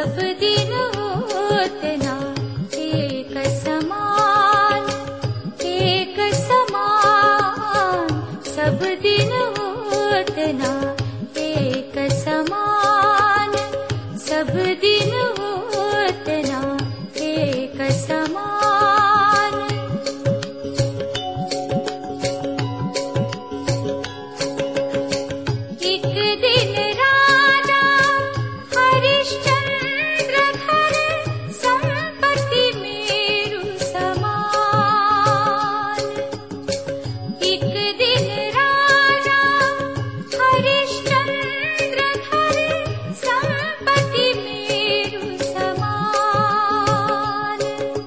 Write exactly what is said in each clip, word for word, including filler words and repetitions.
सब दिन होत ना एक समान, एक समान। सब दिन होत ना एक समान, सब दिन होत ना एक समान। एक दिन राजा हरिश्चंद्र घर संपत्ति मेरु समान। एक दिन राजा हरिश्चंद्र घर संपत्ति मेरु समान।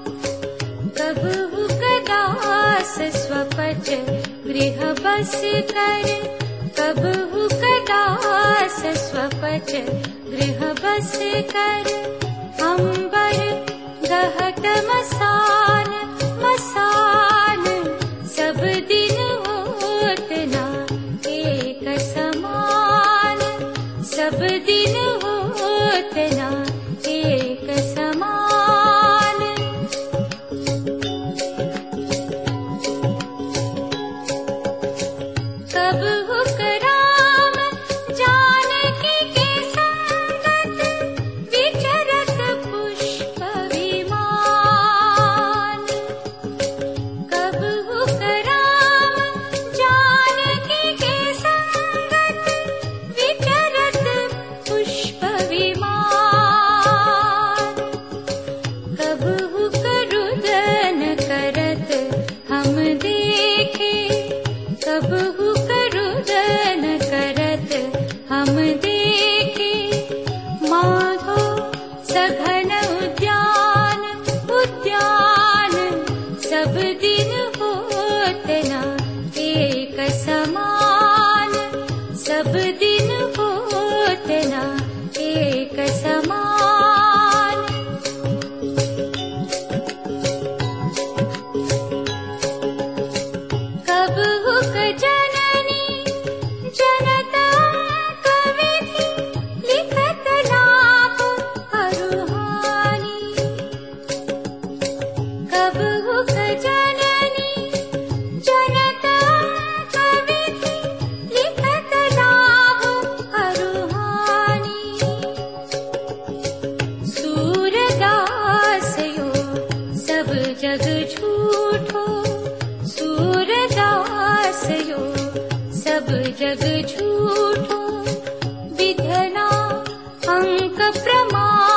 कबहु कदास स्वपच गृह बस कर, कबहु कदास स्वपच गृह बस कर। अंबर गहत मसान, मसान। सब दिन होत ना एक समान, सब दिन होत ना एक समान। कबहु राम जानकी के संगत विचरत पुष्प विमान। कबहु राम जानकी के संगत विचरत पुष्प विमान। कबहु रुदन करत हम देखे, कबहु रुदन करत हम देखे। माधो सघन उद्यान, उद्यान। सब दिन होत ना एक समान, सब दिन होत ना एक समान। कबहु जननी जनता कविधि लिखत लाभ अरुहानी। कबहु जननी जनता कविधि लिखत लाभ अरुहानी। सूरदास यो सब जग झूठो, सूरदास यो सब जग झूठो। विधना अंक प्रमाण